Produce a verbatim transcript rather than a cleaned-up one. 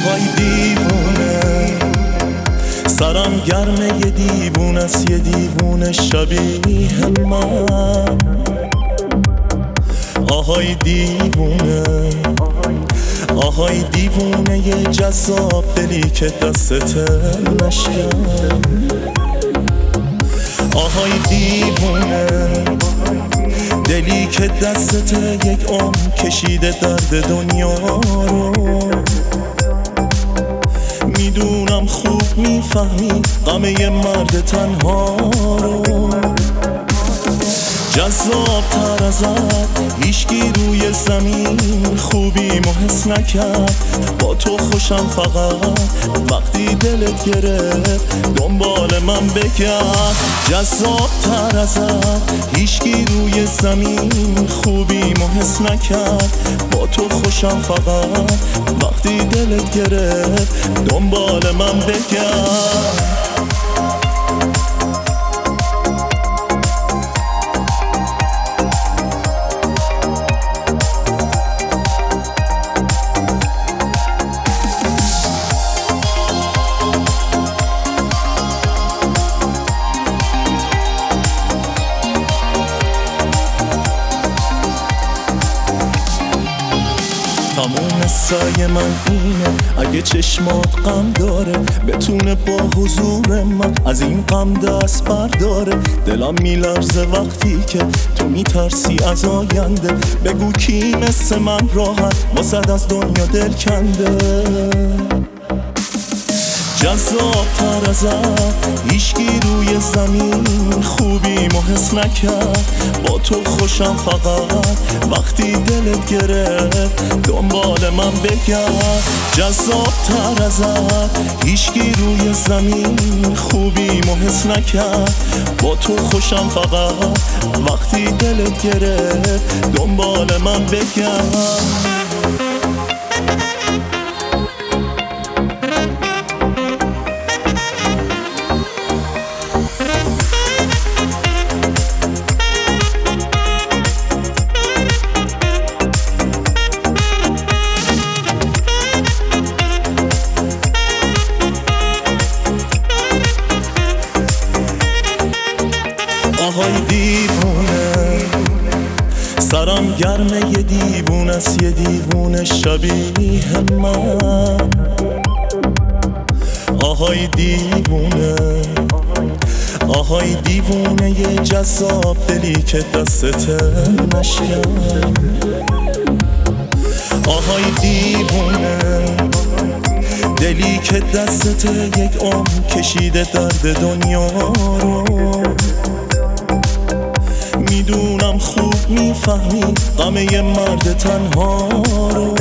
آهای دیوونه سرم گرمه یه دیوونه است، یه دیوونه شبیه من. آهای دیوونه آهای دیوونه یه جذاب دلی که دستت نشکن. آهای دیوونه دلی که دستت یک عمر کشیده درد دنیا رو. میدونم خوب میفهمی غم یه مرد تنها رو. جذاب تر ازت هیچکی روی زمین خوبیمو حس نکرد. با تو خوشم فقط وقتی دلت گرفت دنبال من بگرد. جذاب تر ازت هیچکی روی زمین خوبیمو حس نکرد. با تو خوشم فقط وقتی دلت گرفت دنبال من بگرد. تموم سعی من اینه اگه چشمات غم داره بتونه با حضور من از این غم دست برداره. دلم میلرزه وقتی که تو میترسی از آینده. بگو کی مثل من راحت واسد از دنیا دل کنده. جذاب تر ازت هیچکی روی زمین خوبیمو حس نکرد. با تو خوشم فقط وقتی دلت گرفت دنبال من بگرد. جذاب تر ازت هیچکی روی زمین خوبیمو حس نکرد. با تو خوشم فقط وقتی دلت گرفت دنبال من بگرد. آهای دیوونه سرم گرمه یه دیوونه است، یه دیوونه شبیه من. آهای دیوونه آهای دیوونه یه جذاب دلی که دستت نشکن. آهای دیوونه دلی که دستت یک عمر کشیده درد دنیا رو. میدونم خوب میفهمی غم یه مرد تنها رو.